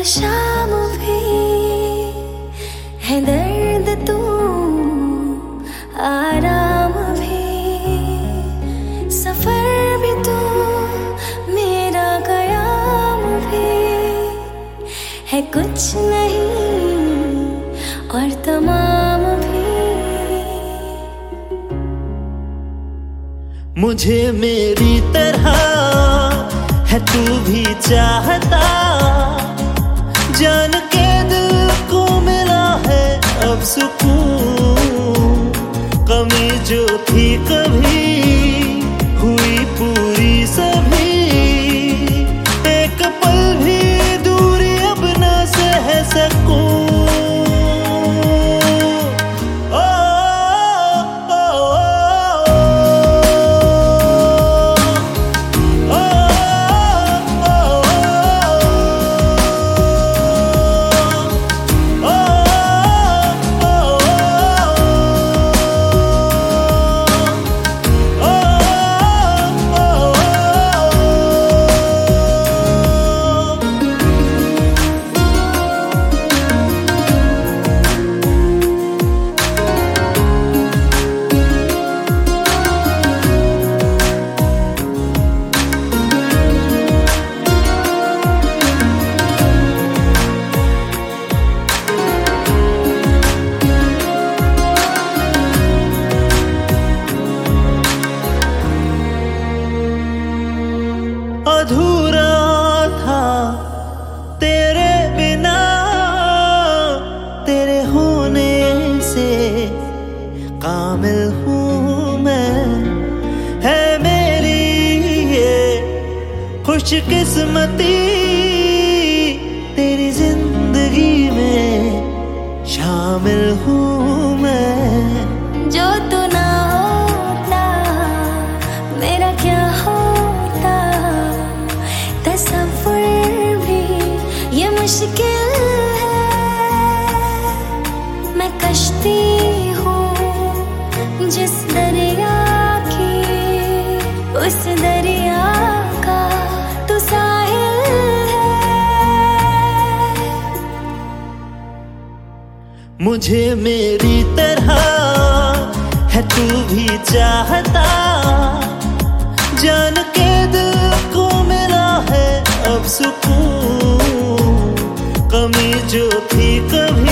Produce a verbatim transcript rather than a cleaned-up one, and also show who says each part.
Speaker 1: शाम भी है दर्द तू, आराम भी, सफर भी तू, मेरा कयाम भी है कुछ नहीं और तमाम भी।
Speaker 2: मुझे मेरी तरह है तू भी चाहता, जान के दिल को मिला है अब सुकून। कमी जो थी कभी हुई पूरी सभी, एक पल भी दूरी अब न सह सकूं। अधूरा था तेरे बिना, तेरे होने से कामिल हूँ मैं। है मेरी ये खुशकिस्मती, तेरी जिंदगी में शामिल हूँ मैं।
Speaker 1: जो तू ना होता मेरा क्या होता, तसव्वुर भी ये मुश्किल है। मैं कश्ती हूँ जिस दरिया की, उस दरिया का तू साहिल है।
Speaker 2: मुझे मेरी तरह है तू भी चाहता, जान के दिल को मिला है अब सुकून। कमी जो थी कभी